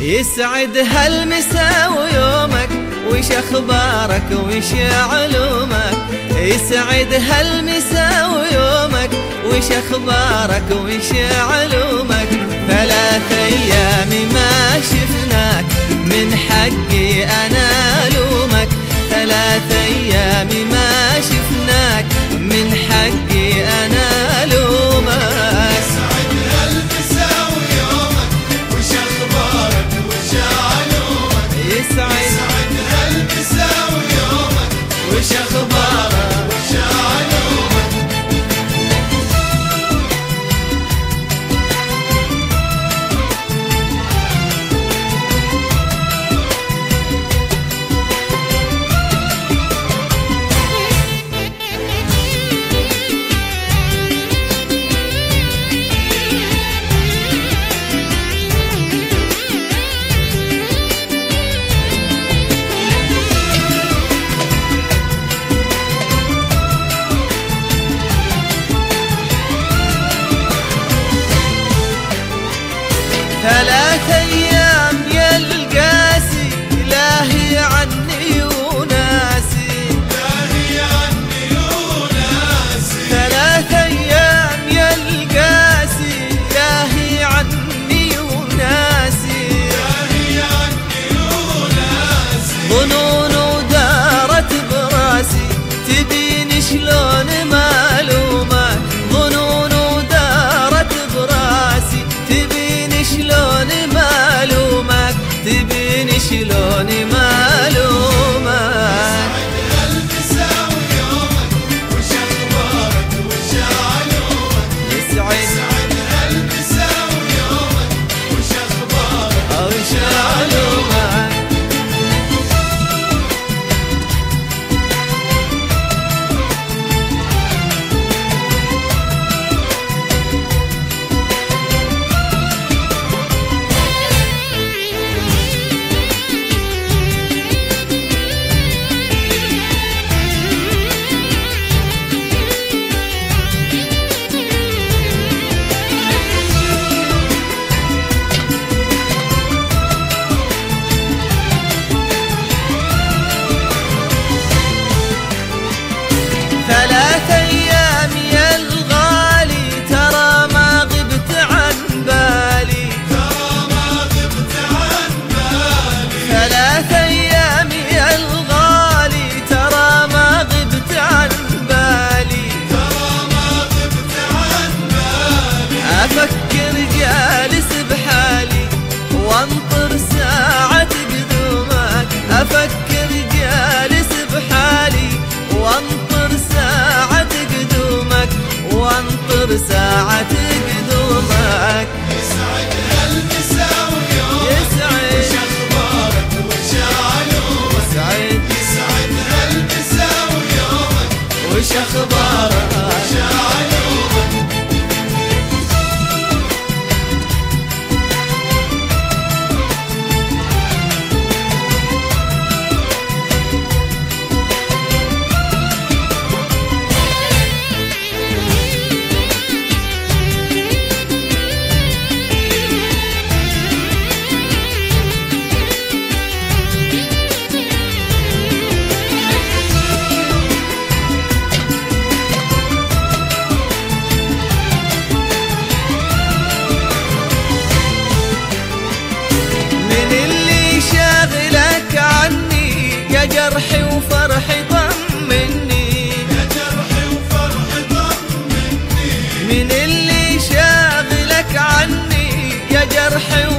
يسعد هالمساء ويومك، وش اخبارك وش علومك؟ يسعد هالمساء ويومك، وش اخبارك وش علومك؟ 3 أيام ما شفناك، من حقي انا الومك. 3 أيام ما شفناك، من حقي انا الومك. يسعد هالمساء ويومك، وش اخبارك وش علومك؟ يسعد هالمساء ويومك، وش اخبارك وش علومك؟ ثلاث أيام يا القاسي، لاهي عني وناسي، لاهي عني وناسي. 3 أيام يا القاسي، لاهي عني وناسي، لاهي عني وناسي. ظنون ودارت براسي، تبيني شلون معلومك؟ ظنون ودارت براسي، تبيني شلون معلومك؟ تبيني شلون معلومك؟ يسعد هالمساء ويومك، وش اخبارك وش علومك؟ يسعد هالمساء ويومك، وش اخبارك وش علومك؟ ثلاث أيام يا الغالي، ترى ما غبت عن بالي، ترى ما غبت عن بالي. 3 أيام يا الغالي، ترى ما غبت عن بالي، ترى ما غبت عن بالي. أفكر جالس بحالي، وانطر ساعة قدومك. أفكر جالس بحالي، وانطر ساعة قدومك، وانطر ساعة قدومك. يسعد هالمساء ويومك، وش اخبارك وش علومك؟ يسعد هالمساء ويومك، وش اخبارك وش علومك؟ من اللي شاغلك عني، يا جرحي وفرحي طمني. يا جرحي وفرحي طمني. من اللي شاغلك عني، يا جرحي